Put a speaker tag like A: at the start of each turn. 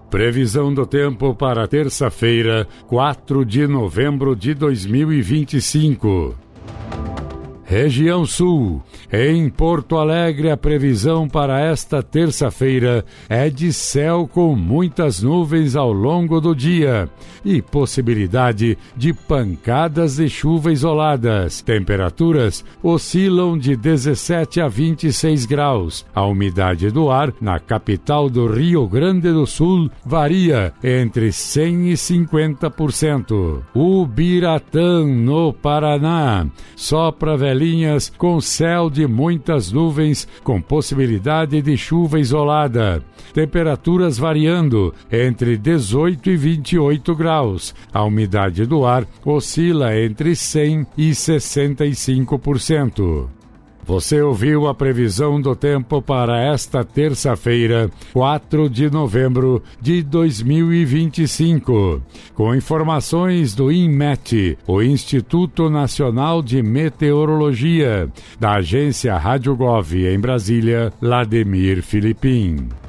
A: Previsão do tempo para terça-feira, 4 de novembro de 2025. Região Sul. Em Porto Alegre, a previsão para esta terça-feira é de céu com muitas nuvens ao longo do dia e possibilidade de pancadas de chuva isoladas. Temperaturas oscilam de 17 a 26 graus. A umidade do ar na capital do Rio Grande do Sul varia entre 100% e 50%. Ubiratã, no Paraná. Sopra velhinhas com céu de muitas nuvens, com possibilidade de chuva isolada. Temperaturas variando entre 18 e 28 graus. A umidade do ar oscila entre 100% e 65%. Você ouviu a previsão do tempo para esta terça-feira, 4 de novembro de 2025. Com informações do INMET, o Instituto Nacional de Meteorologia, da agência Rádio Gov em Brasília, Lademir Filipim.